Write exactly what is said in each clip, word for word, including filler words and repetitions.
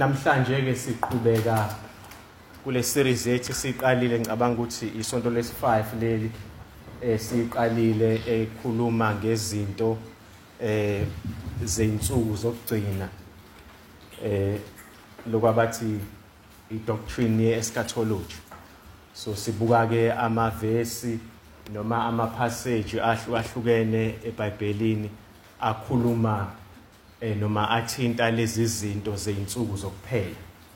namhlanje ke siqhubeka kule series yethu siqalile ngicabanga ukuthi isonto lesi five leli eh siqalile ekhuluma ngezinto eh zeinsuku zokugcina eh lokwabathi idoctrine ye-eschatology. So sibuka ke amavesi noma amapassage ahlukahlukene eBhayibhelini akhuluma eh noma athinta lezi zinto zeinsuku zokuphela.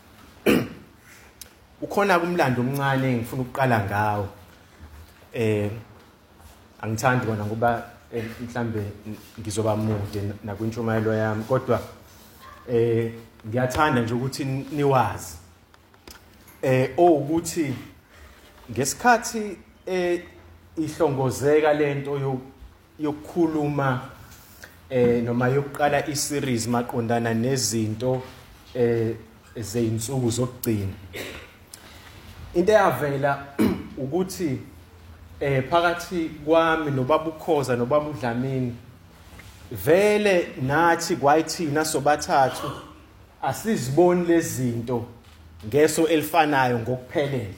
Ukhona kumlando omncane engifuna ukuqala ngawo. Eh angithandi kona ngoba mhlambe ngizoba mude nakwintshumayelo yami, kodwa eh ngiyathanda nje ukuthi niwazi eh ukuthi ngesikhathi eh ihlongozeka lento yokukhuluma eh noma yokuqala iseries maqondana nezinto eh zeinsuku zokugcina, into eyavela ukuthi eh phakathi kwami nobaba uKhoza nobaba uDlamini vele nathi kwayithina sobathathu asiziboni lezinto ngeso elifanayo ngokuphelele.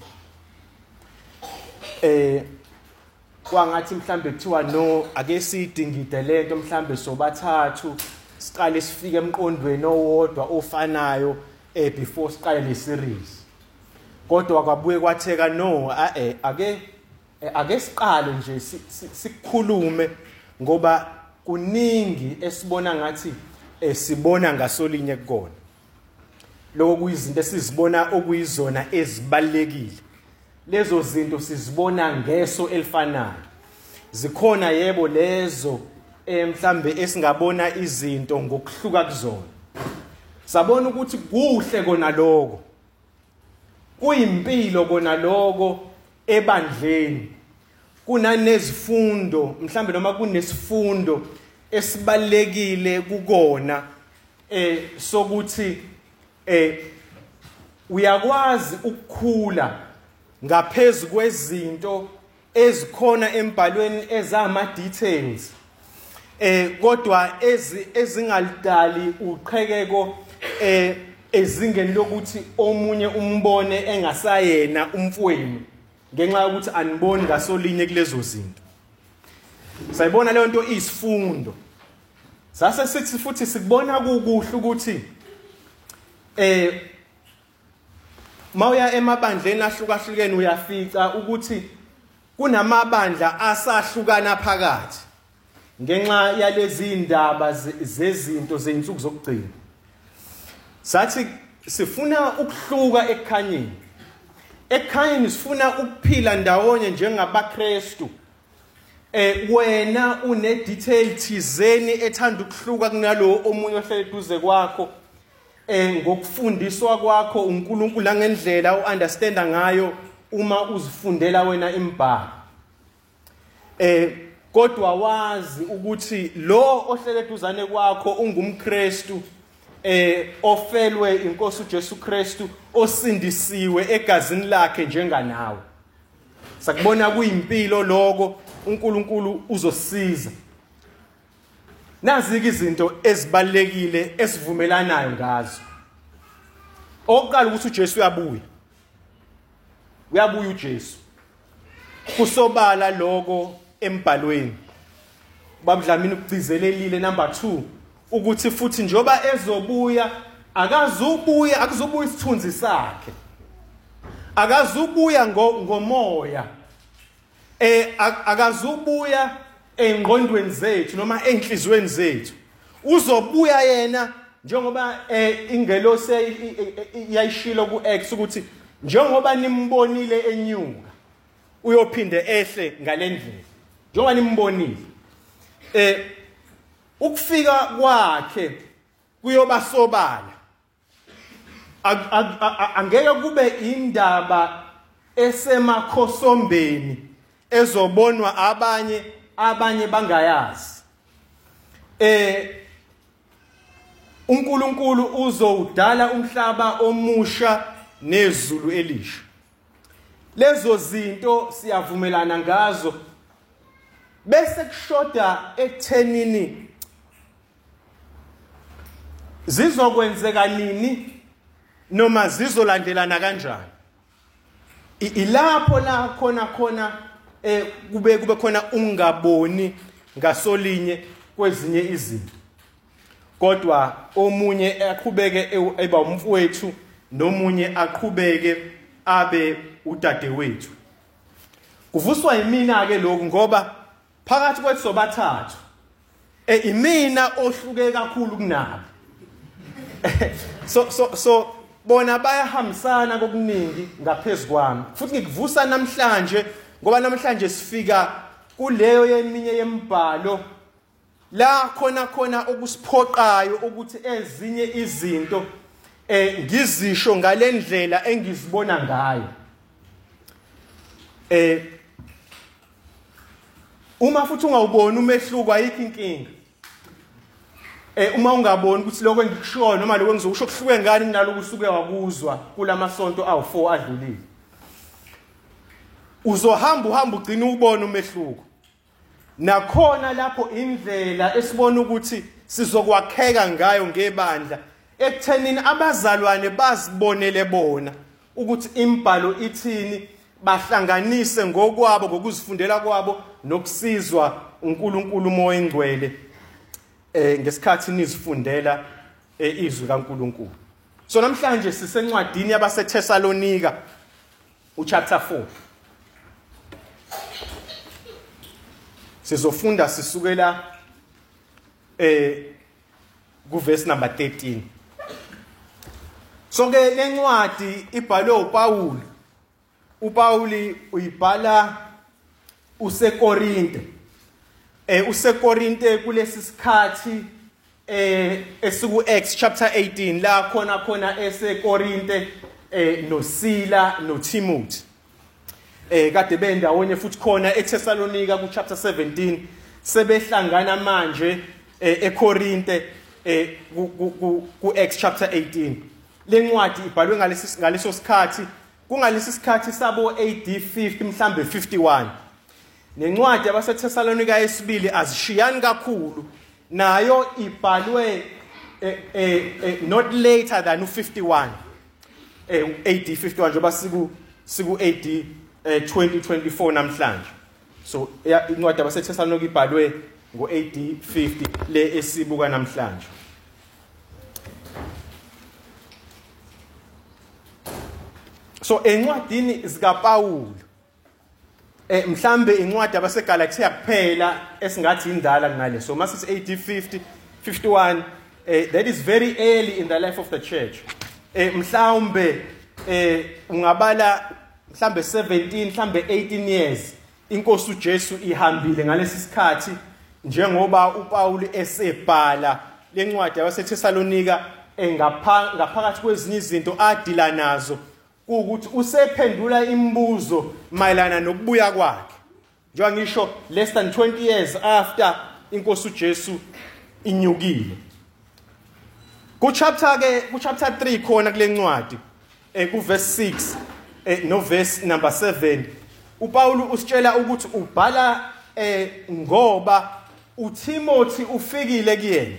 Eh kwangathi mhlambe kuthiwa no ake sidingide lento mhlambe sobathathu siqale sifike emqondweni owodwa ofanayo eh before siqale le series, kodwa kwabuye kwatheka no eh ake ake siqale nje sikhulume ngoba kuningi esibona ngathi esibona ngasolinye kukona lokho kuyizinto esizibona okuyizona ezibalekile. Lezo zinto sizibona ngeso elifanayo. Zikhona yebo lezo emhlambe esingabona izinto ngokuhluka kuzona. Sabona ukuthi kuhle kona lokho, kuyimpilo kona lokho ebandleni, kunanezifundo mhlambe noma kunesifundo esibalekile kukona eh sokuthi eh uyakwazi ukukhula ngaphezulu kwezinto ezikhona embhalweni ezama details eh kodwa ezi ezingalidali uqhekeko eh ezingeni lokuthi omunye umbone engasayena umfweni ngenxa yokuthi aniboni ngasolinye kulezo zinto. Sayibona leyo nto isifundo. Sase sithi futhi sikubona kukuhle ukuthi eh mawuya emabandleni ahlukahlukene uyafica ukuthi kunamabandla asahlukana phakathi ngenxa yalezi indaba zezinto zeinsuku zokugcina. Sathi sifuna ukuhluka ekukhanyeni. Ekukhanyeni sifuna ukuphila ndawonye njengabaKristu. Eh wena une detail thizeni ethanda ukuhluka kunalo omunye ohlele duze kwakho. Eh ngokufundiswa kwakho uNkulunkulu langendlela uunderstanda ngayo uma uzifundela wena imbhalo. Eh kodwa wazi ukuthi lo ohlele duzane kwakho ungumKristu eh ofelwe inkosi uJesu Kristu, osindisiwe egazini lakhe njenganawe. Sakubona kuyimpilo lokho uNkulunkulu uzosiza. Nazi izinto ezibalekile esivumelanayo ngazo. Oqala ukuthi uJesu uyabuya. Uyabuya uJesu. Kusobala lokho embhalweni. Babudlamini ukugcizelelile number two ukuthi futhi njoba ezobuya akazubuya akuzubuya isithunzi sakhe. Akazubuya ngomoya. Eh akazubuya engqondweni zethu noma enhlizweni zethu. Uzobuya yena njengoba ingelosi yayishilo kuActs ukuthi njengoba nimbonile enyuka uyophinde ehle ngalendlela. Njengoba nimbonile eh ukufika kwakhe kuyoba sobala. Angeke kube indaba esemakhosombeni ezobonwa abanye abanye bangayazi. Eh uNkulunkulu uzowudala umhlaba omusha nezulu elisha. Lezo zinto siyavumelana ngazo. Bese kushoda ekuthenini zizokwenzeka nini noma zizolandelana kanjani. Ilapho la khona khona eh kube kube khona ungaboni ngasolinye kwezinye izinto. Kodwa omunye aqhubeke eba umfowethu nomunye aqhubeke abe udadewethu. Kuvuswa yimina ke lokho ngoba phakathi kwethu sobathathu eh imina ohluke kakhulu kunabo. so so so bona bayahambisana kokuningi ngaphezulu kwami. Futhi ngikuvusa namhlanje ngoba namhlanje sifika kuleyo yeminye yemibhalo la khona khona okusiphoqayo ukuthi ezinye izinto eh ngizisho ngalendlela engizibona ngayo. Eh uma futhi ungawuboni umehluko ayikho inkinga. Eh uma ungaboni ukuthi lokho engikushoyo noma lokho engizokusho kuhluke ngani naloko usuke wakuzwa kulamasonto awu four adlulile. Uzohamba uhamba ugcina ubona umehluko. Nakhona lapho indlela esibona ukuthi sizokwakheka ngayo ngebandla ekuthenini abazalwane bazibonele bona ukuthi imbhalo ithini bahlanganise ngokwabo ngokuzifundela kwabo nokusizwa uNkulunkulu umoya engcwele eh ngesikhathi nizifundela izwi kaNkulunkulu. So namhlanje sisencwadini yabaseThesalonika uchapter four. Sizofunda sisukela eh ku verse number thirteen. So ke lencwadi ibhalwe uPaul. uPauli uyibhala useKorinte. Eh useKorinte kulesi sikhathi eh esiku Acts chapter eighteen la khona khona eseKorinte eh noSila noTimothy. Eh kade bendawonye futhi khona eThessalonika ku chapter seventeen sebehlangana manje eKorinte eh ku Acts chapter eighteen. Lencwadi ibhalwe ngalesi ngaleso sikhathi kungalesi sikhathi sabo A D fifty mhlambe fifty-one. Nencwadi yabaseThessalonika yesibili azishiyani kakhulu nayo ibhalwe eh, eh, not later than fifty-one. Eh A D fifty-one njengoba siku siku A D twenty twenty-four namhlanje. So incwadi yabaseThessalonika ibhalwe ngo A D fifty le esibuka namhlanje. So encwadini zikaPaul eh mhlambe incwadi yabaseGalatia kuphela esingathi indala kunale. So masithi A D fifty fifty-one eh that is very early in the life of the church. Eh mhlambe eh ungabala mhlambe seventeen mhlambe eighteen years inkosi uJesu ihambile ngalesi sikhathi njengoba uPaul esebhala lencwadi yabaseThessalonika engaphakathi kwezinye izinto adila nazo ukuthi usephendula imibuzo mayelana nokubuya kwakhe. Njengoba ngisho less than twenty years after inkosi uJesu inyukile. Ku chapter ke ku chapter three khona kule ncwadi eh ku verse six eh no verse number seven uPaul usitshela ukuthi ubhala eh ngoba uTimothy ufikile kuyena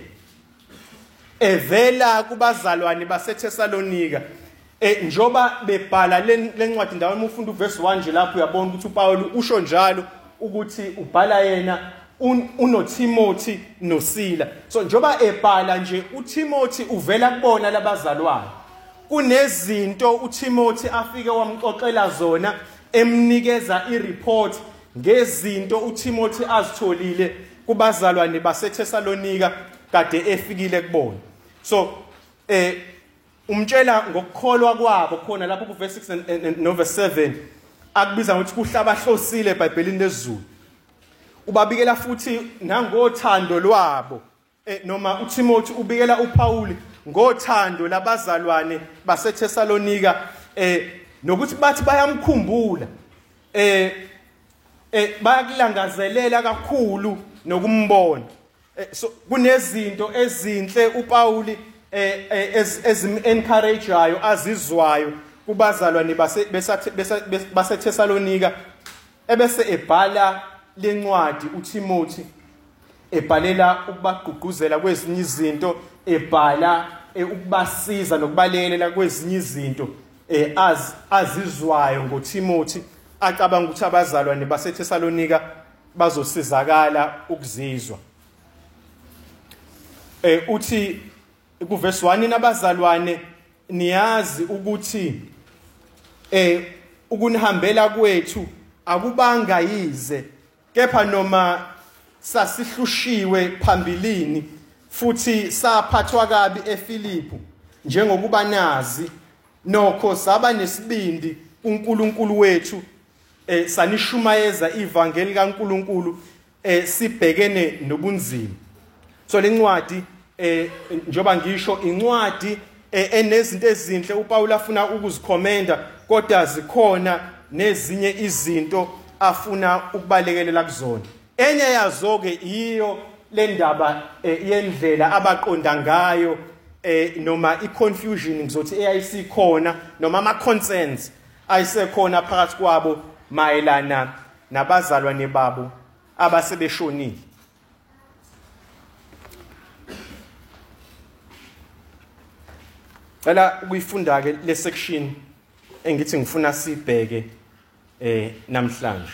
evela kubazalwane baseThessalonika. Eh njoba bebhala lencwadi ndawo uma ufunda uverse one nje lapho uyabona ukuthi uPaul usho njalo ukuthi ubhala yena unoTimothy noSila. So njoba ebhala nje uTimothy uvela kubona labazalwane. Kunezinto uTimothy afike wamxoxela zona emnikeza ireport ngezinto uTimothy azitholile kubazalwane baseThessalonika kade efikile kubona. So eh umtshela ngokukholwa kwabo khona lapho ku verse six and no verse seven akubiza ukuthi kuhlaba hlosile eBhayibhelini lezulu. Ubabikela futhi nangothando lwabo eh noma uTimothy ubikela uPaul ngothando labazalwane baseThessalonika eh nokuthi bathi bayamkhumbula eh eh bayakulangazelela kakhulu nokumbona. So kunezinto ezinhle uPaul eh ezim encourageayo azizwayo kubazalwane base baseThessalonika ebese ebhala lencwadi uTimothy ebhalela ukubagqugquzela kwezinye izinto ebhala ukubasiza nokubalekelela kwezinye izinto eh az azizwayo ngoTimothy acabanga ukuthi abazalwane baseThesalonika bazosizakala ukuzizwa. Eh uthi kuverse one nabazalwane niyazi ukuthi eh ukunihambela kwethu akubanga yize kepha noma sasihlushiwe phambilini futhi saphathwa kabi eFilipi njengokuba nazi nokho saba nesibindi uNkulunkulu wethu eh sanishumayeza ivangeli kaNkulunkulu eh sibhekene nobunzima. So lencwadi eh njoba ngisho incwadi enezinto ezinhle uPaul afuna ukuzikhomenda kodwa zikhona nezinye izinto afuna ukubalekelela kuzona. Enye yazo ke iyo le ndaba yendlela abaqonda ngayo eh noma iconfusion ngizothi eyayisikhona noma ama concerns ayisekhona phakathi kwabo mayelana nabazalwane babo abasebeshonile. Ela uyifunda ke le section engithi ngifuna sibheke eh namhlanje.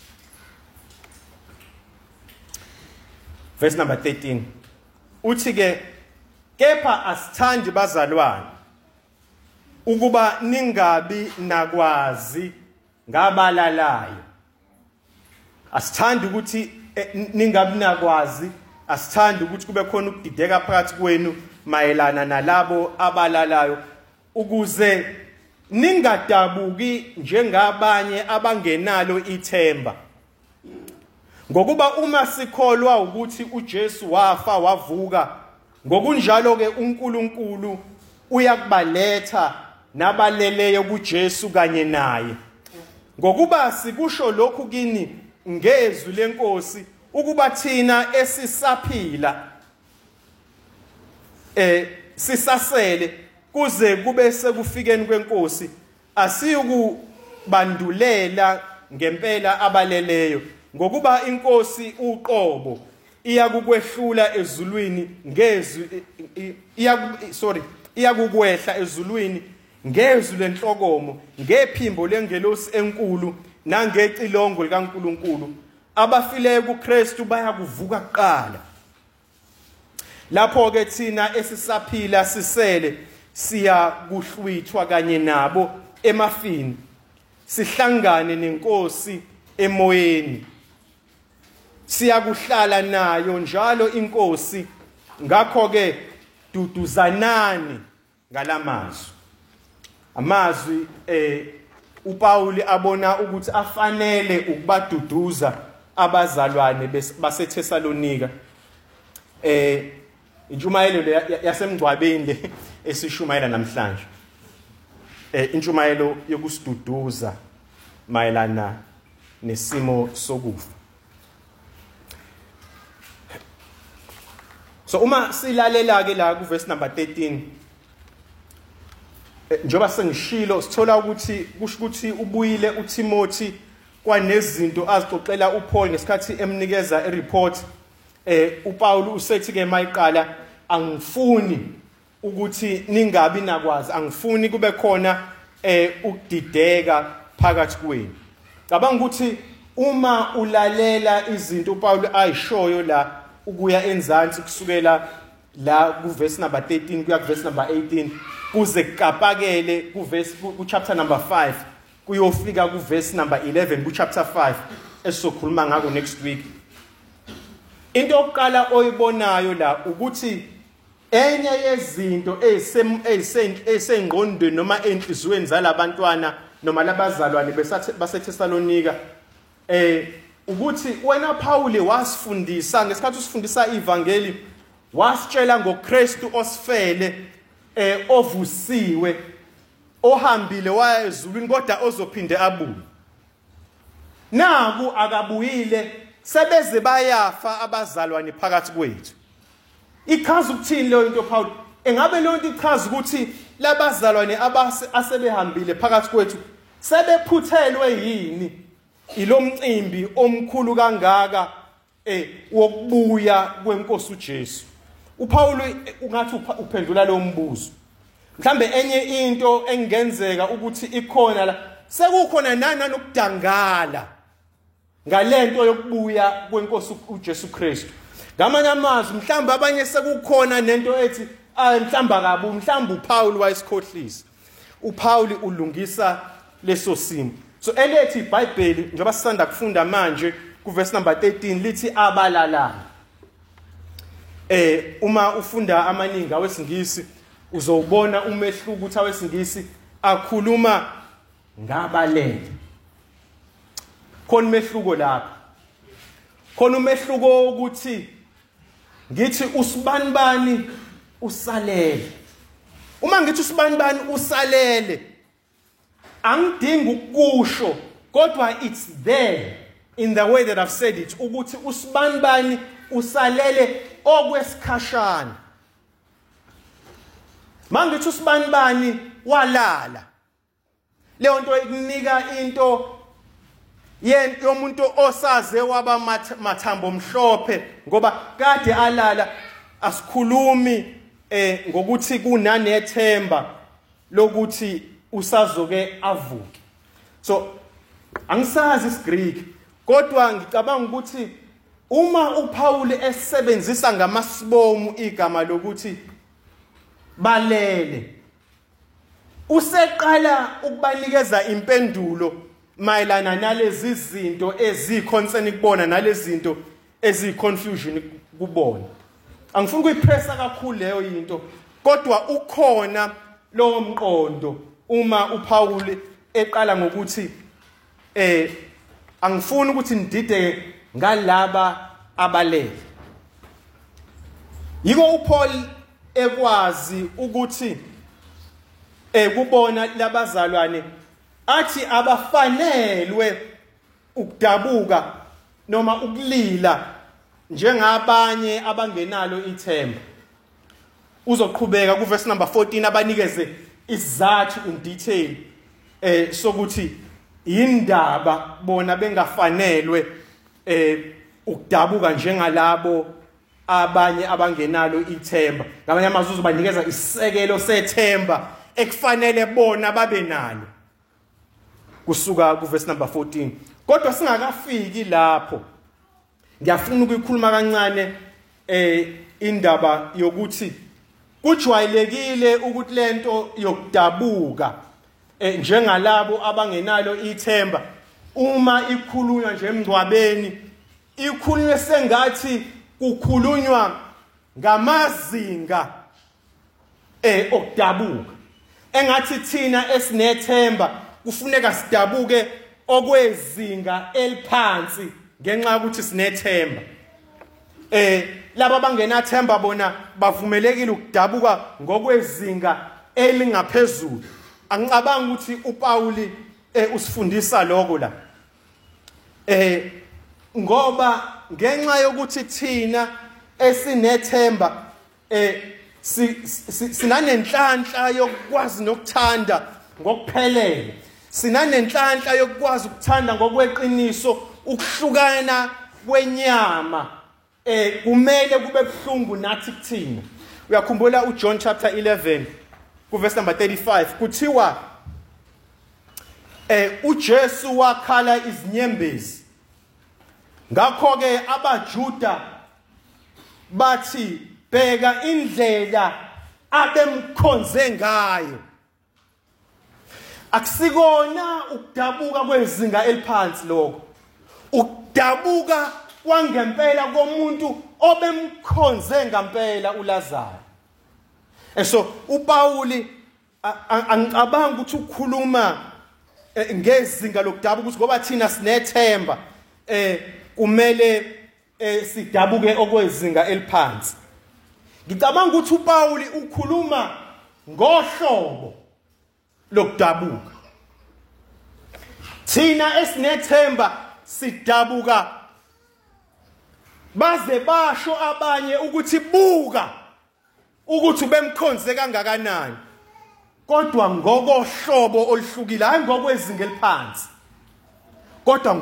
Verse number thirteen. Uthi ke kepha asithandi bazalwane ukuba ningabi nakwazi ngabalalayo. Asithandi ukuthi ningabi nakwazi, asithandi ukuthi kube khona ukudideka phakathi kwenu mayelana nalabo abalalayo ukuze ningadabuki njengabanye abangenalo ithemba. Ngokuba uma sikholwa ukuthi uJesu wafa wavuka ngokunjalo ke uNkulunkulu uyakubaletha nabaleleyo kuJesu kanye naye. Ngokuba sikusho lokhu kini ngezwi lenkosi ukuba thina esisaphila eh sisasele kuze kube sekufikeni kwenkosi asiyukubandulela ngempela abaleleyo ngokuba inkosi uqobo iyakukwehlula ezulwini ngezwi iya sorry iyakukwehla ezulwini ngezwi lenhlokomo ngephimbo lengelosi enkulu nangecilongo likaNkulunkulu abafileyo kuKristu bayakuvuka kuqala. Lapho ke thina esisaphila sisele siya kuhlwithwa kanye nabo emafini sihlangane nenkosi emoyeni siya kuhlala nayo njalo inkosi. Ngakho ke duduzanani ngalamazwi. Amazwi eh uPaul abona ukuthi afanele ukubaduduza abazalwane baseThesalonika. Eh intshumayelo yasemgcwabeni le esishumayela namhlanje. Eh intshumayelo yokusiduduza mayelana nesimo sokufa. So uma silalela ke la ku verse number thirteen njoba sengishilo sithola ukuthi kusho ukuthi ubuyile uTimothy kwanezinto azixoxela uPaul ngesikhathi emnikeza ireport. Eh uPaul usethi ke mayiqala angifuni ukuthi ningabi nakwazi, angifuni kube khona eh ukudideka phakathi kwenu. Cabanga ukuthi uma ulalela izinto uPaul ayishoyo la ukuya enzansi kusukela la ku verse number thirteen kuya ku verse number eighteen kuze kapakele ku verse ku chapter number five kuyofika ku verse number eleven ku chapter five esizokhuluma ngako next week. Into yokuqala oyibonayo la ukuthi enye yezinto ezisengqondweni noma enhlizweni zalabantwana noma labazalwane baseThesalonika eh ukuthi wena Paul wasifundisa ngesikhathi usifundisa ivangeli wasitshela ngoKristu osifele eh ovusiwe ohambile waya ezulwini kodwa ozophinde abuye. Naku akabuyile sebeze bayafa abazalwane phakathi kwethu. Ichaza ukuthini leyo into Paul? Engabe leyo into ichaza ukuthi labazalwane abase asebehambile phakathi kwethu sebephuthelwe yini ilomcimbi omkhulu kangaka eh wokubuya kwenkosi uJesu? uPaul ungathi uphendula lo mbuzo. Mhlambe enye into engenzeka ukuthi ikhona la sekukhona nana nokudangala ngalento yokubuya kwenkosi uJesu Kristu. Ngamanye amazwi mhlambe abanye sekukhona nento ethi ah mhlamba kabu mhlamba uPaul wayesikhohlisa. uPaul ulungisa leso simo. So elethi iBhayibheli njengoba sisanda kufunda manje ku verse number thirteen lithi abalalana. Eh uma ufunda amaningi awesingisi uzowubona umehluko ukuthi awesingisi akhuluma ngabalele. Khona umehluko lapha. Khona umehluko ukuthi ngithi usibanibani usalele. Uma ngithi usibanibani usalele angidingi ukusho kodwa it's there in the way that I've said it ukuthi usibanibani usalele okwesikhashana. Mangithi usibanibani walala. Leyo nto ikunika into yento yomuntu osaze waba mathambo mhlophe ngoba kade alala asikhulumi eh ngokuthi kunanethemba lokuthi usazoke avuke. So angisazi isiGreek kodwa ngicabanga ukuthi uma uPaul esebenzisa ngamasibomu igama lokuthi balele useqala ukubanikeza impendulo mayelana nalezi zinto eziconcern kubona nalezi zinto eziconfusion kubona. Angifuni ukuyipressa kakhulu leyo into kodwa ukhona lo mqondo uma uPaul eqala ngokuthi eh angifuni ukuthi ndide ngalaba abalele. Yiko uPaul ekwazi ukuthi eh kubona labazalwane athi abafanelwe ukudabuka noma ukulila njengabanye abangenalo ithemba. Uzoqhubeka ku verse number fourteen abanikeze isizathu in detail eh sokuthi indaba bona bengafanelwe eh ukudabuka njengalabo abanye abangenalo ithemba. Ngamanye amazwi uzobanikeza isekelo sethemba ekufanele bona babe nalo kusuka ku verse number fourteen. Kodwa singakafiki lapho ngiyafuna ukuyikhuluma kancane eh indaba yokuthi kujwayelekile ukuthi lento yokudabuka eh njengalabo abangenalo ithemba uma ikhulunywa nje emngcwabeni ikhulunywe sengathi kukhulunywa ngamazinga eh okudabuka engathi thina esinethemba kufuneka sidabuke okwezinga eliphansi ngenxa ukuthi sinethemba. Eh laba abangenathemba bona bavumelekile ukudabuka ngokwezinga elingaphezulu. Angicabanga ukuthi uPaul eh usifundisa lokho la. Eh ngoba ngenxa yokuthi thina esinethemba eh sinanenhlanhla yokwazi nokuthanda ngokuphelele. Sinanenhlanhla yokwazi ukuthanda ngokweqiniso ukuhlukana kwenyama eh kumele kube buhlungu nathi kuthina. Uyakhumbula uJohn chapter eleven ku verse number thirty-five kuthiwa eh uJesu wakhala izinyembezi. Ngakho ke abaJuda bathi bheka indlela abemkhonze ngayo. Akusikona ukudabuka kwezinga eliphansi lokho. Ukudabuka kwangempela komuntu obemkhonze ngempela uLazaro. So uPaul angicabanga ukuthi ukukhuluma ngezinga lokudabuka ukuthi ngoba thina sinethemba eh kumele sidabuke okwezinga eliphansi. Ngicabanga ukuthi uPaul ukhuluma ngohlobo lokudabuka. Thina esinethemba sidabuka baze basho abanye ukuthi buka ukuthi bemkhonze kangakanani kodwa ngokohlobo oluhlukile hayi ngokwezinga eliphansi kodwa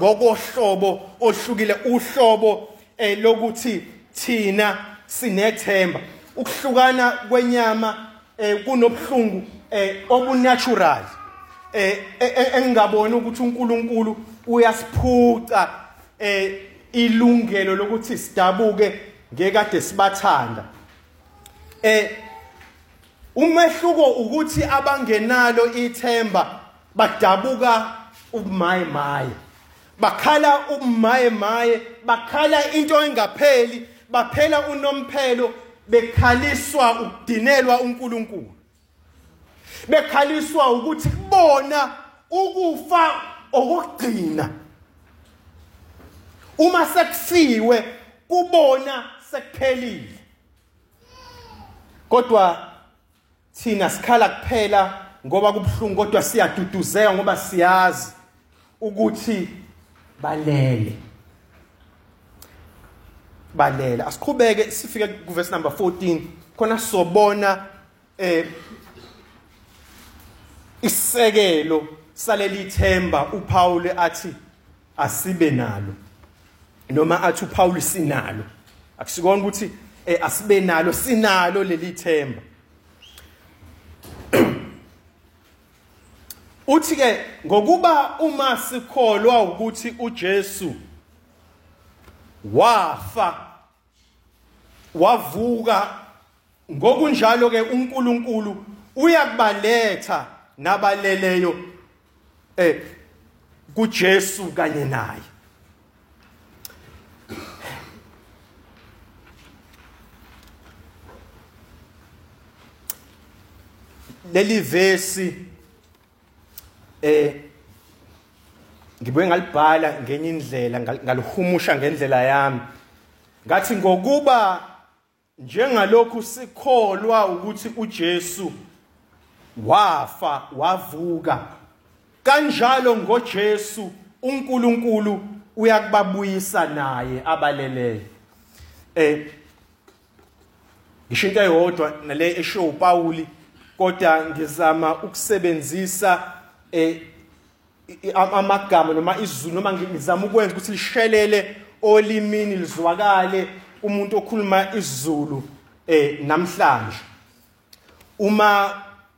ngokohlobo oluhlukile uhlobo lokuthi thina sinethemba. ukuhlukana kwenyama eh kunobhlungu eh obunatural eh engingabona ukuthi uNkulunkulu uyasiphuca eh ilungelo lokuthi sidabuke ngekade sibathanda. Eh umehluko ukuthi abangenalo ithemba badabuka ubumaye maye, bakhala ubumaye maye, bakhala into engapheli, baphela unomphelo, bekhaliswa ukudinelwa uNkulunkulu, bekhaliswa ukuthi kubona ukufa okugcina. Uma sekufiwe kubona sekuphelile. Kodwa thina sikhala kuphela ngoba kubhlungu, kodwa siyaduduzeka ngoba siyazi ukuthi balele. Balele. Asiqhubeke sifike ku verse number fourteen khona sobona eh isekelo saleli themba uPaul athi asibe nalo, noma athi uPaul sinalo. Akusikona ukuthi eh asibe nalo, sinalo leli themba. Uthi ke ngokuba uma sikholwa ukuthi uJesu wafa wavuka, ngokunjalo ke uNkulunkulu uyakubaletha nabaleleyo eh kuJesu kanye naye. Leli verse eh ngibuye ngalibhala ngenye indlela, ngalihumusha ngendlela yami, ngathi ngokuba njengalokhu sikholwa ukuthi uJesu wafa wavuka, kanjalo ngoJesu uNkulunkulu uyakubabuyisa naye abaleleyo. Eh ngisho into eyodwa nale esho uPaul, kodwa ngizama ukusebenzisa eh amagama noma izulu, noma ngizama ukwenza ukuthi lishelele olimini lizwakale umuntu okhuluma isiZulu eh namhlanje. Uma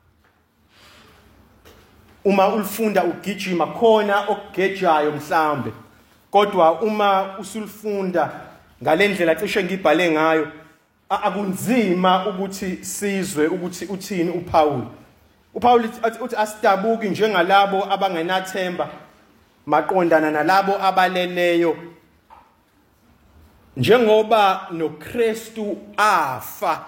uma ulifunda ugijima khona okugejayo mhlambe, kodwa uma usulifunda ngalendlela cishe ngibhale ngayo akunzima ukuthi sizwe ukuthi uthini uPaul. uPaul uthi asidabuki njengalabo abangenathemba, maqondana nalabo abaleleyo, njengoba noKristu afa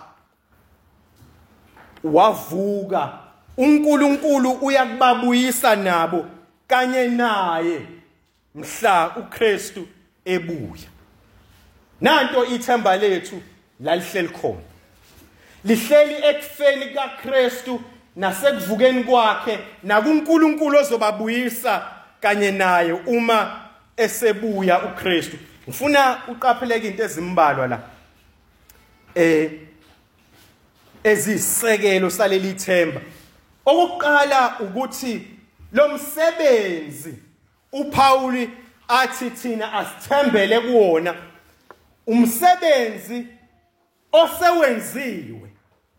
wavuka, uNkulunkulu uyakubabuyisa nabo kanye naye mhla uKristu ebuya. Nanto ithemba lethu lalihleli khona, lihleli ekufeni kaKristu nasekuvukeni kwakhe, nakuNkulunkulu ozobabuyisa kanye naye uma esebuya uKristu. Ngifuna uqapheleke into ezimbalwa la eh ezisekelo saleli themba. Okokuqala ukuthi lo msebenzi uPaul athi thina asithembele kuwona, umsebenzi osewenziwe,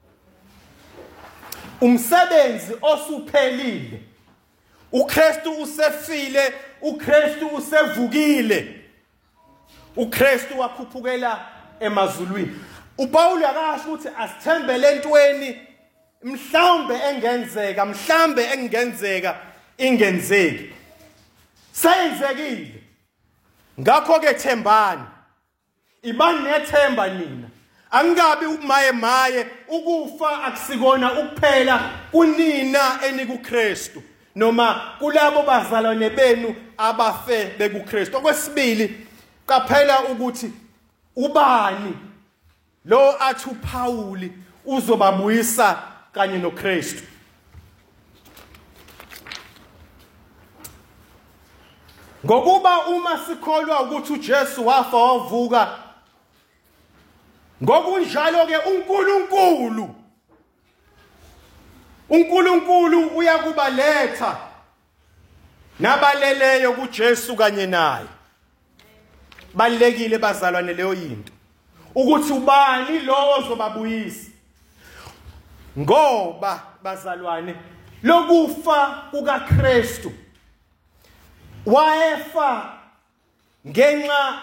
umsebenzi osuphelile. uKristu usefile, uKristu usevukile, uKristu wakhuphukela emazulwini. uPaul akasho ukuthi asithembele entweni mhlawumbe engenzeka, mhlambe engenzeka ingenzeki, sayenzekile. Ngakho ke thembani, ibani nethemba nina, angabi umaye maye, ukufa akusikona ukuphela kunina enikuKristu noma kulabo bazalwane benu abafe bekuKristu. Okwesibili, qaphela ukuthi ubani lo athi uPaul uzobabuyisa kanye noKristu. Ngokuba uma sikholwa ukuthi uJesu wafa wavuka, ngokunjalo ke uNkulunkulu uNkulunkulu uyakubaletha nabaleleyo kuJesu kanye naye. Balekile bazalwane leyo yinto. ukuthi ubani lo ozobabuyisa. Ngoba bazalwane lokufa kukaKristu wayefa ngenxa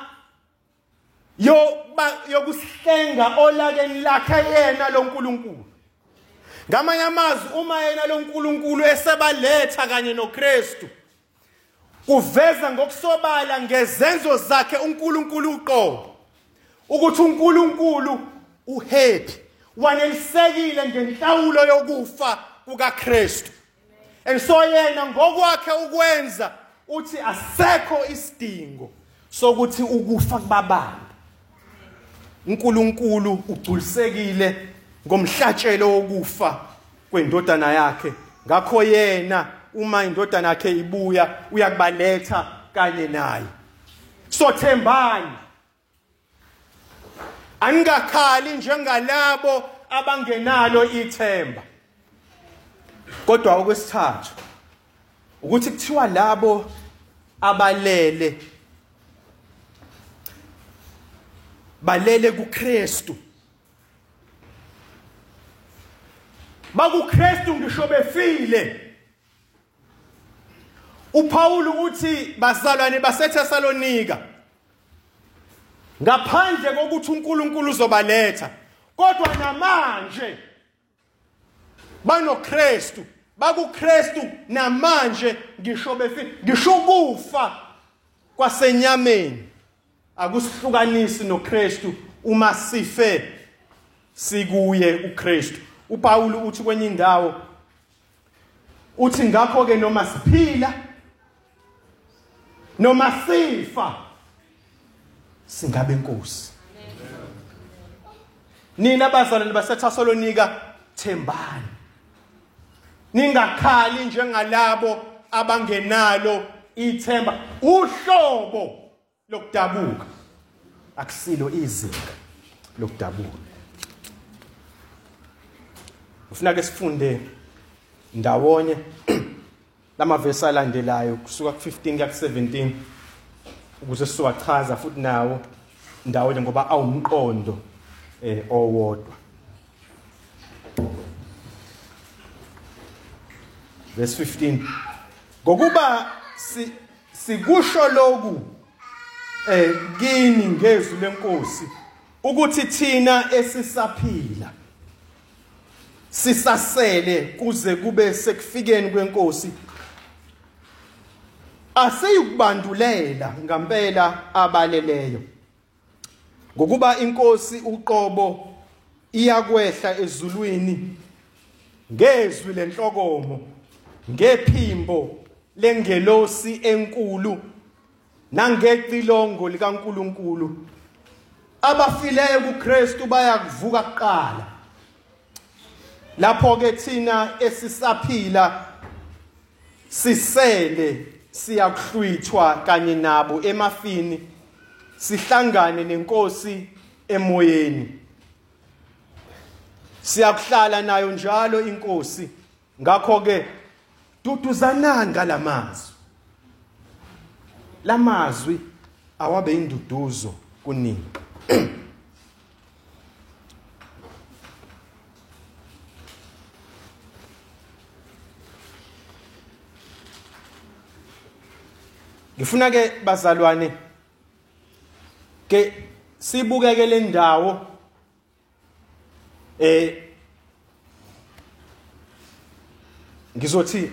yokusihlenga olakeni lakhe yena lo nkulunkulu. Ngamanye amazwi uma yena lo nkulunkulu esebaletha kanye noKristu kuveza ngokusobala ngezenzo zakhe uNkulunkulu uqobo ukuthi uNkulunkulu uhappy wanelisekile ngenhlawulo yokufa kukaKristu. And so yena ngokwakhe ukwenza uthi asekho isidingo sokuthi ukufa kubabani. uNkulunkulu ugculisekile ngomhlatshelo wokufa kwendodana yakhe. Ngakho yena uma indodana yakhe ibuya uyakubaletha kanye naye. So thembani. Angakhali njengalabo abangenalo ithemba. Kodwa okwesithathu ukuthi kuthiwa labo abalele balele kuKristu. BakuKristu ngisho befile. uPaul uthi bazalwane baseThesalonika ngaphandle kokuthi uNkulunkulu uzobaletha kodwa namanje banoKristu, bakuKristu namanje ngisho befile. Ngisho ukufa kwasenyameni akusihlukanisi noKristu uma sife sikuye uKristu. uPaul uthi kwenye indawo uthi ngakho ke noma siphila noma sifa singabe inkosi. Nina bazalwane baseThesalonika thembani. Ningakhali njengalabo abangenalo ithemba. Uhlobo lokudabuka akusilo izinga lokudabuka. Ufuna ke sifunde ndawonye lamavesi alandelayo kusuka ku fifteen kuya ku seventeen ukuze sizowachaza futhi nawo ndawonye ngoba awumqondo eh owodwa. Verse fifteen. Ngokuba si sikusho lokhu eh kini ngezwi lenkosi ukuthi thina esisaphila sisasele kuze kube sekufikeni kwenkosi aseyukubandulela ngempela abaleleyo. Ngokuba inkosi uqobo iyakwehla ezulwini ngezwi lenhlokomo ngephimbo lengelosi enkulu nangecilongo likaNkulunkulu. Abafileyo kuKristu bayakuvuka kuqala. Lapho ke thina esisaphila sisele siyakuhlwithwa kanye nabo emafini sihlangane nenkosi emoyeni. Siyakuhlala nayo njalo inkosi. Ngakho ke duduzananga lamazwi. Lamazwi awabe induduzo kunini. Ngifuna ke bazalwane ke sibukeke le ndawo eh ngizothi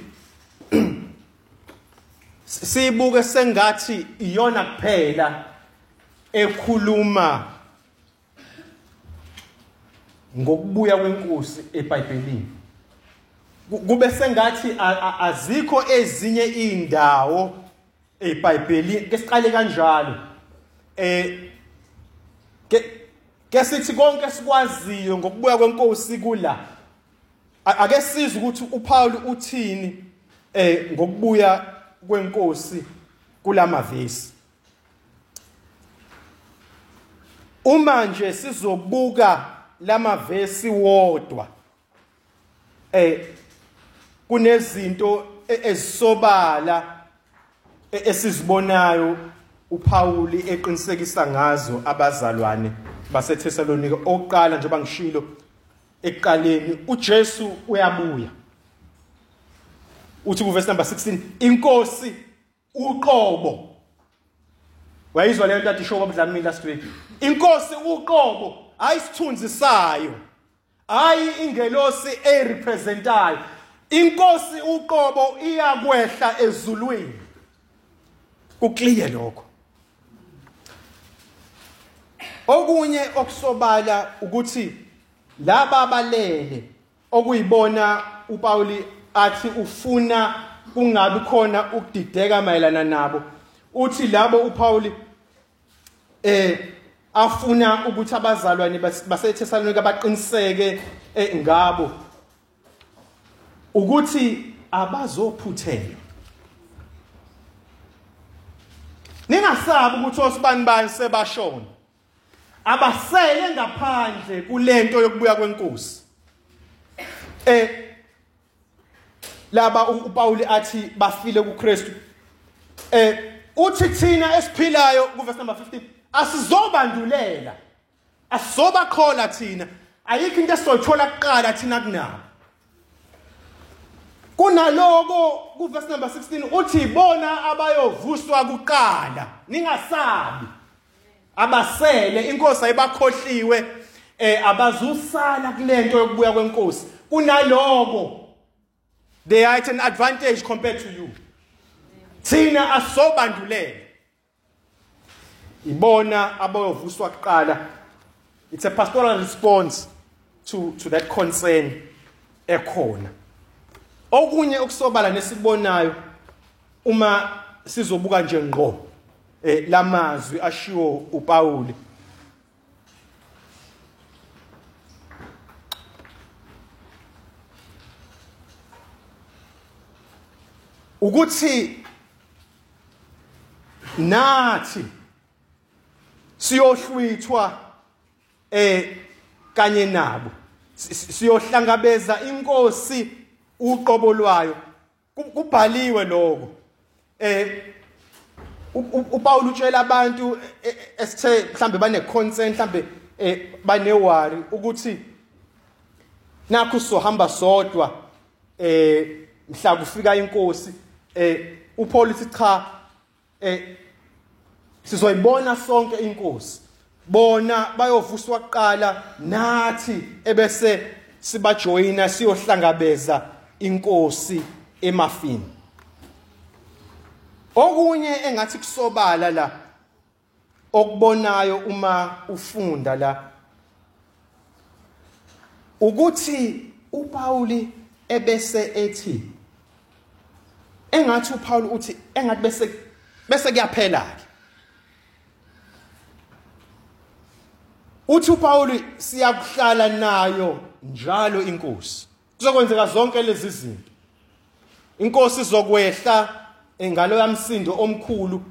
sibuke sengathi iyona kuphela ekhuluma ngokubuya kwenkosi eBhayibhelini. Kube sengathi azikho ezinye indawo eBhayibhelini ke siqale kanjalo eh ke ke sithi konke sikwaziyo ngokubuya kwenkosi kula ake sizwe ukuthi uPaul uthini eh ngokubuya kwenkosi kulamavesi. Uma nje sizobuka lamavesi wodwa eh kunezinto ezisobala esizibonayo uPaul eqinisekisa ngazo abazalwane baseThesalonika oqala njengoba ngishilo ekuqaleni uJesu uyabuya. Uthi ku verse number sixteen inkosi uqobo. Wayizwa leyo nto athi show babudlamini last week. Inkosi uqobo ayisithunzi sayo. Hayi ingelosi erepresentayo. Inkosi uqobo iyakwehla ezulwini. Kuclear lokho. Okunye okusobala ukuthi laba abalele okuyibona uPauli athi ufuna kungabi khona ukudideka mayelana nabo. Uthi labo uPauli eh afuna ukuthi abazalwane baseThesalonika baqiniseke ngabo ukuthi abazophuthela. Ningasabi ukuthi osibani bani sebashona. Abasele ngaphandle kulento yokubuya kwenkosi. Eh laba uPauli athi bafile kuKristu. Eh uthi thina esiphilayo ku verse number fifteen asizobandulela. Asizobakhola thina. Ayikho into esizoyithola kuqala thina kunabo. Kunaloko ku verse number sixteen uthi bona abayovuswa kuqala ningasabi. Abasele inkosi ayibakhohliwe eh abazusala kulento yokubuya kwenkosi. Kunaloko they are at an advantage compared to you. Thina asobandulele. Ibona abayovuswa kuqala. It's a pastoral response to to that concern ekhona. Okunye okusobala nesibonayo uma sizobuka nje ngqo eh lamazwi ashiwo uPauli. Ukuthi nathi siyohlwithwa eh kanye nabo siyohlangabeza inkosi uqobo lwayo kubhaliwe lokho eh uPaul utshela abantu esithe mhlambe bane concern mhlambe bane worry ukuthi nakho sohamba sodwa eh mhla kufika inkosi eh uPaul uthi cha eh sizoyibona sonke inkosi bona bayovuswa kuqala nathi ebese sibajoyina siyohlangabeza inkosi emafini. Okunye engathi kusobala la okubonayo uma ufunda la ukuthi uPauli ebese ethi engathi uPaul uthi engathi bese bese kuyaphela ke uthi uPaul siyakuhlala nayo njalo inkosi kuzokwenzeka zonke lezi zinto. Inkosi izokwehla engalo yamsindo omkhulu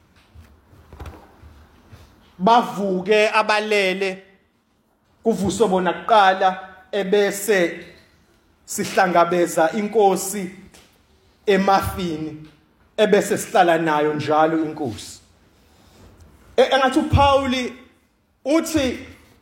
bavuke abalele kuvuso bona kuqala ebese sihlangabeza inkosi emafini ebese sihlala nayo njalo inkosi. Engathi uPauli uthi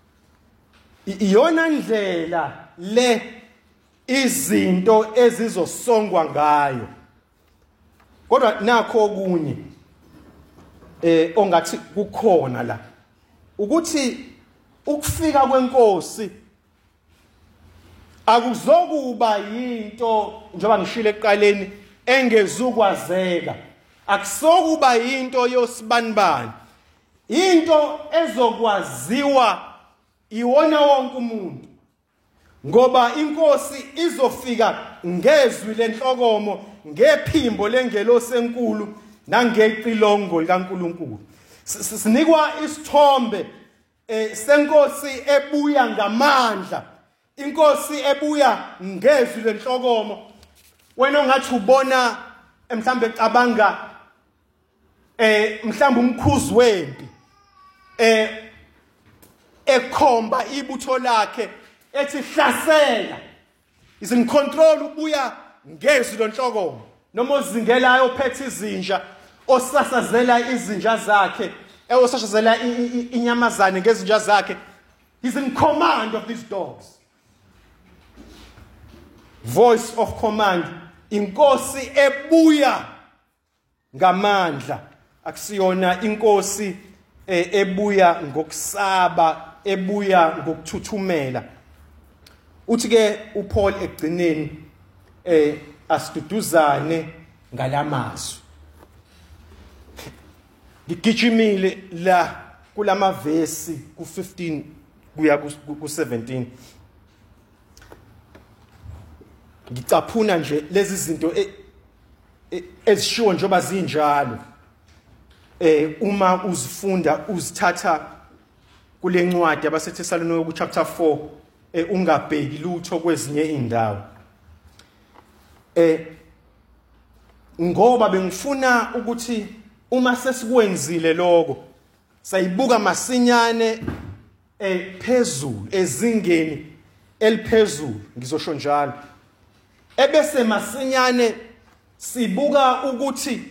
iyona ndlela le izinto ezizosongwa ngayo. Kodwa nakho okunye eh ongathi kukhona la ukuthi ukufika kwenkosi akuzokuba yinto njengoba ngishilo ekuqaleni engezukwazeka. Akusokuba yinto yosibanibani. Into ezokwaziwa iwona wonke umuntu. Ngoba inkosi izofika ngezwi lenhlokomo ngephimbo lengelosi enkulu nangeqilongo likaNkulunkulu. Sinikwa isithombe senkosi ebuya ngamandla. Inkosi ebuya ngezwi lenhlokomo. Wena ongathi ubona mhlambe ecabanga eh mhlambe umkhuzi wempi eh ekhomba ibutho lakhe ethi hlasela isin control ubuya ngezwi lenhlokomo noma ozingelayo ophethe izinja osasazela izinja zakhe osasazela inyamazane ngezinja zakhe He's in command of these dogs. Voice of command. Inkosi ebuya ngamandla. Akusiyona inkosi ebuya ngokusaba, ebuya ngokuthuthumela. Uthi ke uPaul egcineni eh asiduduzane ngalamazwi. Ngigijimile la kulama verse ku fifteen kuya ku seventeen. Ngicaphuna nje lezi zinto ezishiwo njengoba zinjalo. Eh uma uzifunda uzithatha kule ncwadi yabaseThesalonika ku chapter four eh ungabheki lutho kwezinye indawo. Eh ngoba bengifuna ukuthi uma sesikwenzile lokho sayibuka masinyane eh phezulu ezingeni eliphezulu ngizosho njalo. Ebese masinyane sibuka ukuthi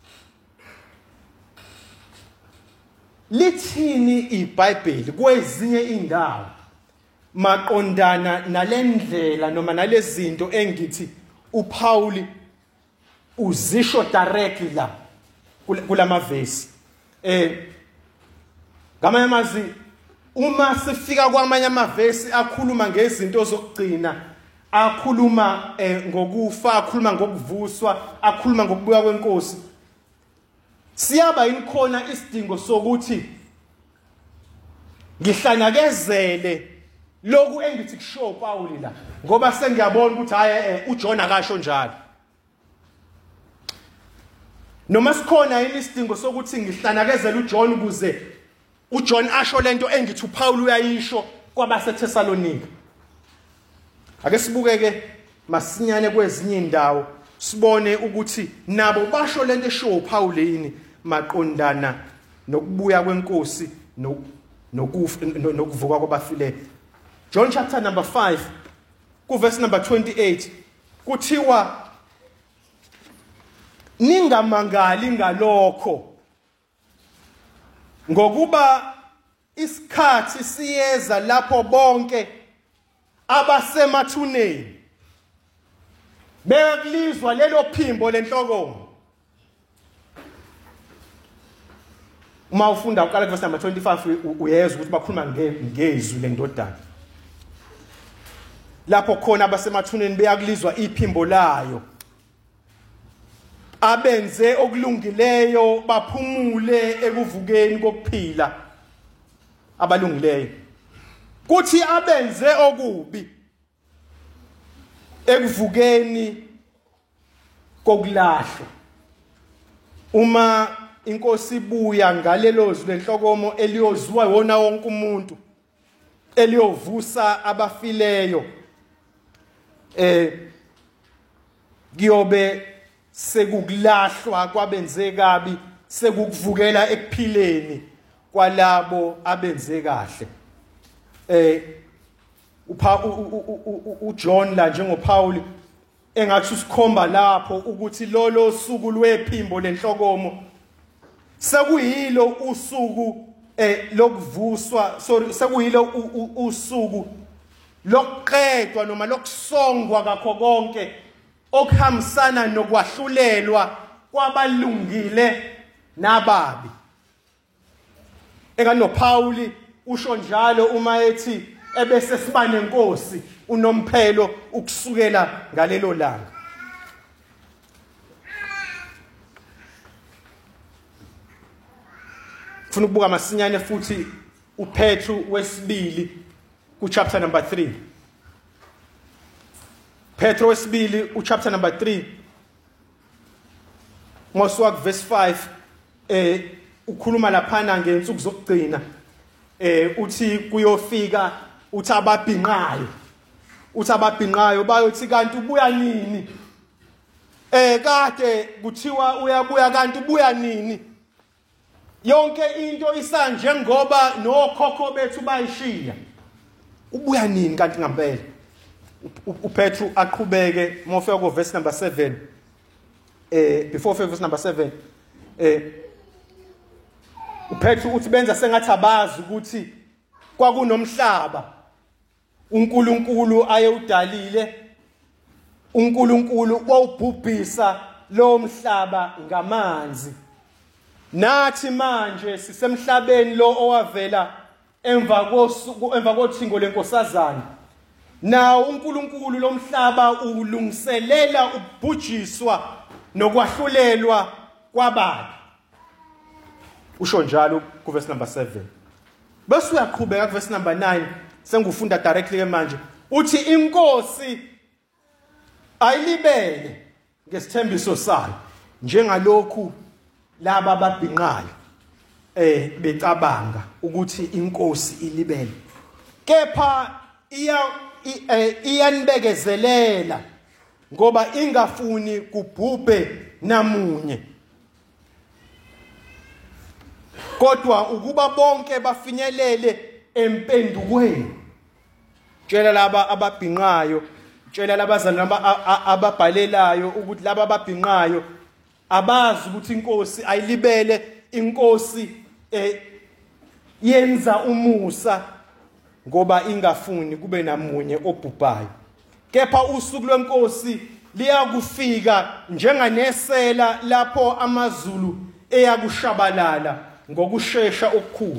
lithini iBhayibheli kwezinye indawo maqondana nalendlela noma nalezinto engithi uPaul uzisho directly la kulama verse. Eh ngamanye amazwi uma sifika kwamanye amavesi akhuluma ngezinto zokugcina, akhuluma eh, ngokufa, akhuluma ngokuvuswa, akhuluma ngokubuya kwenkosi, siyaba inkhona isidingo sokuthi ngihlanakezele lokhu engithi kusho uPaul la, ngoba sengiyabona ukuthi hayi uJohn akasho njalo. Noma sikhona yini isidingo sokuthi ngihlanakezele uJohn ukuze uJohn asho lento engithi uPaul uyayisho kwabaseThesalonika. Ake sibukeke masinyane kwezinye indawo sibone ukuthi nabo basho lento esho uPaul yini maqondana nokubuya kwenkosi nokufa nokuvuka kwabafileyo. John chapter number five ku verse number twenty-eight kuthiwa ningamangali ngalokho ngokuba isikhathi siyeza lapho bonke abasemathuneni bekulizwa lelo phimbo lenhlokomo. Uma ufunda uqala verse number twenty-five uyezwa ukuthi bakhuluma ngezwi lendodana. Lapho khona abasemathuneni beyakulizwa iphimbo layo, abenze okulungileyo baphumule ekuvukeni kokuphila abalungileyo, kuthi abenze okubi ekuvukeni kokulahlwa. Uma inkosi ibuya ngalelo zwi lenhlokomo eliyozwa wona wonke umuntu, eliyovusa abafileyo, eh giyobe sekukulahlwa kwabenze kabi, sekukuvukela ekuphileni kwalabo abenze kahle. Eh uJohn la njengoPaul engathi usikhomba lapho ukuthi lolo suku lwephimbo lenhlokomo sekuyilo usuku eh lokuvuswa, sorry, sekuyilo usuku lokuqedwa noma lokusongwa kakho konke okuhambisana nokwahlulelwa kwabalungile nababi. Engano Paul usho njalo uma ethi ebese siba nenkosi unomphelo ukusukela ngalelo langa. Ufuna ukubuka masinyane futhi uPetru wesibili ku chapter number three. Petro wesibili u chapter number three Moswak verse five eh ukhuluma laphana ngensuku zokugcina. Eh uthi kuyofika uthi ababhinqayo, uthi ababhinqayo bayothi kanti ubuya nini? Eh kade kuthiwa uyabuya kanti ubuya nini? Yonke into isanje ngoba nokhokho bethu bayishiya. Ubuya nini kanti ngempela? uPetru aqhubeke mofika ku verse number seven. Eh before verse number seven eh uPetru uthi benza sengathi abazi ukuthi kwakunomhlaba uNkulunkulu ayewudalile uNkulunkulu wawubhubhisa lo mhlaba ngamanzi nathi manje sisemhlabeni lo owavela emva kosuku emva kothingo lenkosazana nawo uNkulunkulu lo mhlaba ulungiselela ukubhujiswa nokwahlulelwa kwabantu usho njalo ku verse number seven bese uyaqhubeka ku verse number nine sengufunda directly ke manje uthi inkosi ayilibele ngesithembiso sayo njengalokhu laba ababhinqayo eh becabanga ukuthi inkosi ilibele kepha iya iyanbekezelela ngoba ingafuni kubhubhe namunye kodwa ukuba bonke bafinyelele empendukweni tshela laba ababhinqayo tshela labazali ababhalelayo ukuthi laba ababhinqayo abazi ukuthi inkosi ayilibele inkosi eh yenza umusa ngoba ingafuni kube namunye obhubhayo kepha usuku lwenkosi liyakufika njenganesela lapho amazulu eyakushabalala ngokusheshsha okukhulu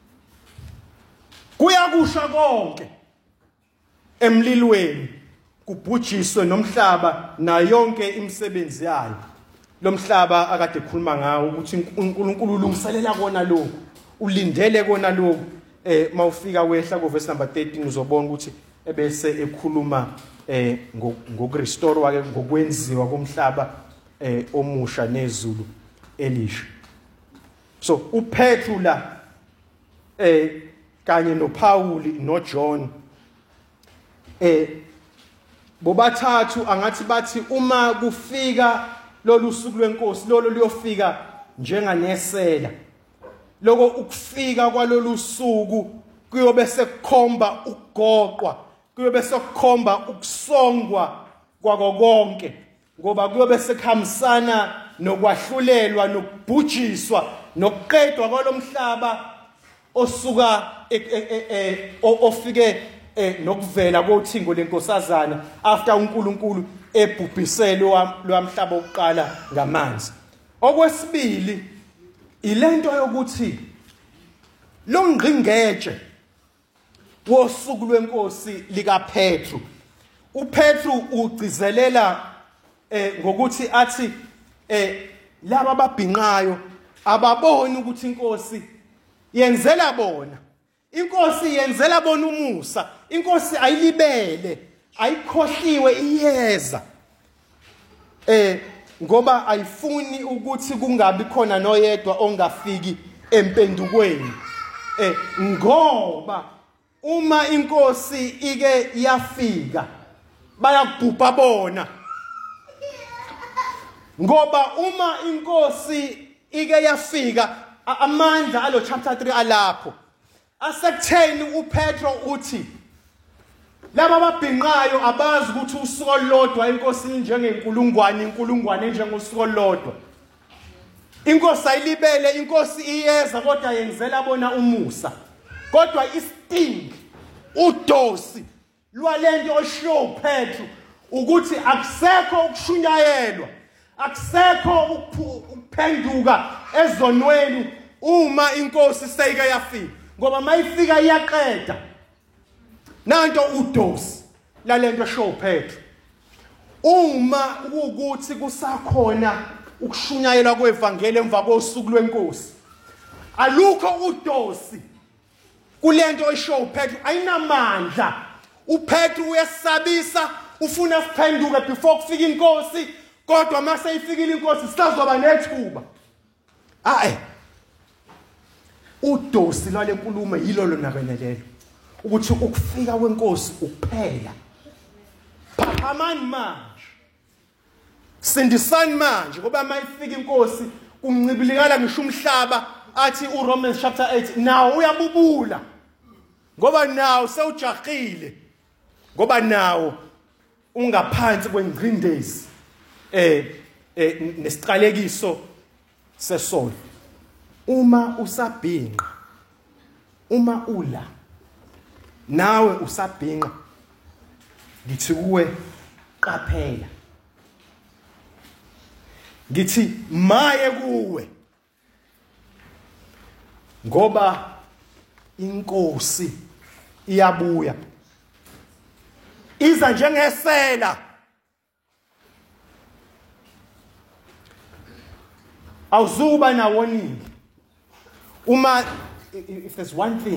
kuyakusha konke emlilweni kubhujiswe nomhlaba na yonke imisebenzi yayo lo mhlaba akade ekhuluma ngawo ukuthi uNkulunkulu ulungiselela kona lokho ulindele kona lokho eh mawufika wehla ku verse number thirteen uzobona ukuthi ebese ekhuluma eh ngokurestore wake ngokwenziwa komhlaba eh omusha nezulu elisha so uPetru la eh kanye noPauli noJohn eh bobathathu angathi bathi uma kufika lolu suku lwenkosi lolo liyofika njenganesela lokho ukufika kwalolu suku kuyobe sekukhomba ukugoqwa kuyobe sekukhomba ukusongwa kwako konke ngoba kuyobe sekuhambisana nokwahlulelwa nokubhujiswa nokuqedwa kwalomhlaba osuka ofike nokuvela kothingo lenkosazana after uNkulunkulu ebhubhisele lwamhlaba oqala ngamanzi okwesibili ilento yokuthi lo ngqingeje wosuku lwenkosi likaPetru uPetru ugcizelela eh ngokuthi athi eh laba ababhinqayo ababoni ukuthi inkosi yenzela bona inkosi yenzela bona umusa inkosi ayilibele ayikhohliwe iyeza eh ngoba ayifuni ukuthi kungabi khona noyedwa ongafiki empendukweni eh ngoba uma inkosi ike yafika bayakubhubha bona ngoba uma inkosi ike yafika amandla alo chapter three alapho asekutheni uPetro uthi laba ababhinqayo abazi ukuthi usuku olodwa inkosi njengenkulungwane inkulungwane njengosuku olodwa inkosi ayilibele inkosi iyeza kodwa yenzela bona umusa kodwa isting udosi lwalento osho uPetru ukuthi akusekho ukushunyayelwa akusekho ukuphenduka ezonweni uma inkosi seyike yafika ngoba mayifika iyaqeda nanto udosi lalento show Petru uma ukuthi kusakhona ukushunyayelwa kwevangeli emva kosuku lwenkosi alukho udosi kulento eshow Petru ayinamandla uPetru uyasabisa ufuna kuphenduka before kufika inkosi kodwa mase ifikile inkosi sisazoba nethuba ae udosi lale nkulumo yilo lonakenelelo ukuthi ukufika kwenkosi ukuphela phamani manje sindisani manje ngoba mayifika inkosi kuncibilikala ngisho umhlaba athi uRomans chapter eight nawo uyabubula ngoba nawo sewujahile ngoba nawo ungaphansi kwengcindezi eh eh nesiqalekiso sesono uma usabhinqa uma ula nawe usabhinqa ngithi kuwe qaphela ngithi maye kuwe ngoba inkosi iyabuya iza njengesela awuzuba na warning uma if there's one thing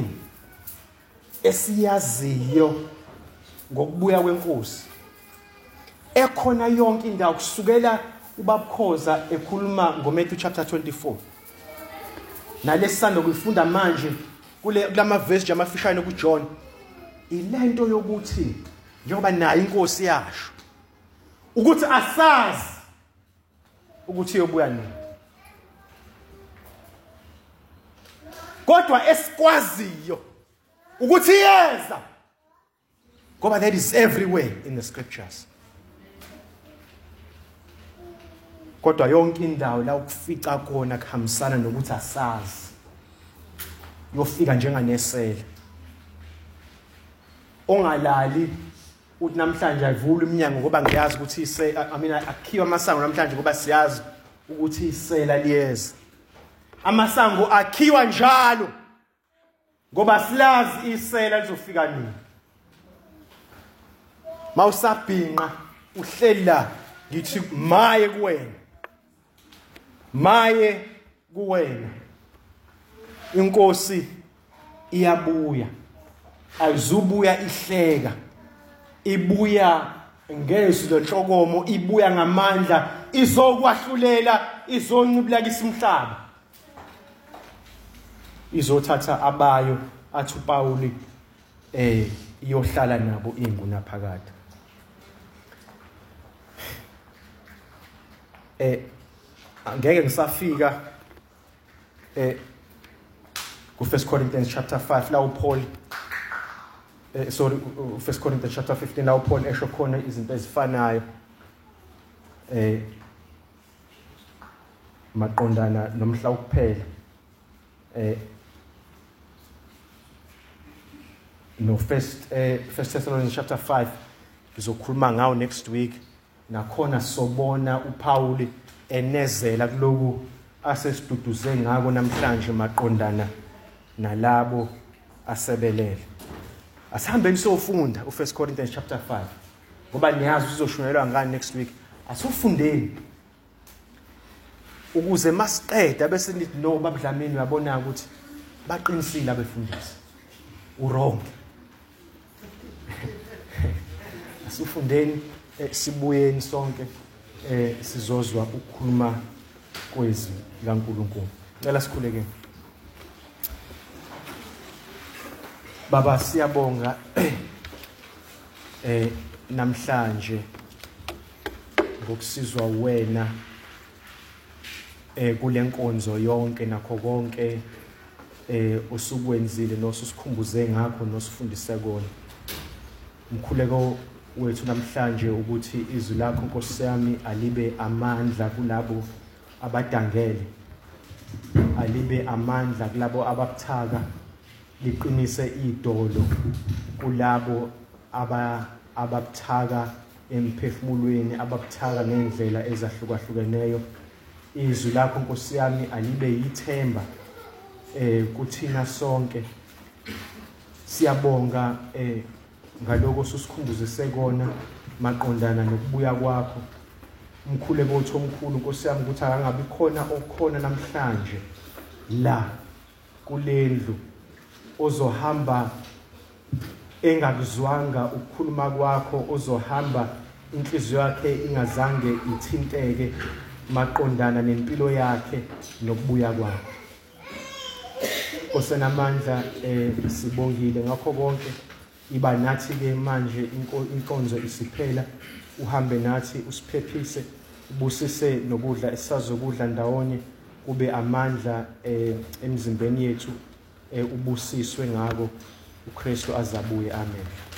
esiyaziyo ngokubuya kwenkosi ekhona yonke indawo kusukela ubabukhoza ekhuluma ngoMatthew chapter twenty-four nalesisando kufunda manje kule kulama verse amafishane kuJohn ilento yokuthi njengoba nayo inkosi yasho ukuthi asazi ukuthi yobuya nini kodwa esikwaziyo ukuthi yeza ngoba that is everywhere in the scriptures kodwa yonke indawo la ukufica khona kuhambisana nokuthi asazi yofika njenganesela ongalali uthi namhlanje ayivula iminyango ngoba ngiyazi ukuthi ise I mean akhiwa amasango namhlanje ngoba siyazi ukuthi isela liyeza amasango akhiwa njalo ngoba silazi isela lizofika nini mawusabhinqa uhleli la ngithi maye kuwena maye kuwena inkosi iyabuya ayizubuya ihleka ibuya ngezwi lenhlokomo ibuya ngamandla izokwahlulela izoncubula kisimhlaba izothatha abayo athi uPauli eh iyohlala nabo inguna phakade eh angeke ngisafika eh ku First Corinthians chapter five la uPaul eh sorry First Corinthians chapter fifteen la uPaul esho khona izinto ezifanayo eh maqondana nomhla ukuphela eh no first eh First Thessalonians chapter five ngizokhuluma ngawo next week nakhona sobona uPaul enezela kuloku asesiduduze ngako namhlanje maqondana nalabo asebelele asihambeni sofunda u First Corinthians chapter five ngoba niyazi uzoshunelwa ngani next week asufundeni ukuze masiqeda bese nithi no babudlamini uyabona ukuthi baqinisile abefundisi urong asufundeni sibuyeni sonke eh sizozwa ukukhuluma kwezwi laNkulunkulu cela sikhuleke Baba siyabonga eh namhlanje ngokusizwa wena eh kule nkonzo yonke nakho konke eh usukwenzile nosusikhumbuze ngakho nosifundise kona umkhuleko wethu namhlanje ukuthi izwi lakho Nkosi yami alibe amandla kulabo abadangele alibe amandla kulabo ababuthaka liqinise idolo kulabo aba ababuthaka emphefumulweni ababuthaka ngendlela ezahlukahlukeneyo izwi lakho Nkosi yami alibe yithemba eh kuthina sonke siyabonga eh ngaloko susikhumbuzise kona maqondana nokubuya kwakho umkhuleko wethu omkhulu Nkosi yami ukuthi akangabi khona okhona namhlanje la kulendlu ozohamba engakuzwanga ukukhuluma kwakho ozohamba inhliziyo yakhe ingazange ithinteke maqondana nempilo yakhe nokubuya kwakho osenamandla eh sibongile ngakho konke iba nathi ke manje inkonzo isiphela uhambe nathi usiphephise ubusise nokudla esazokudla ndawonye kube amandla eh emzimbeni yethu eh ubusiswe ngako uKristu azabuye amen.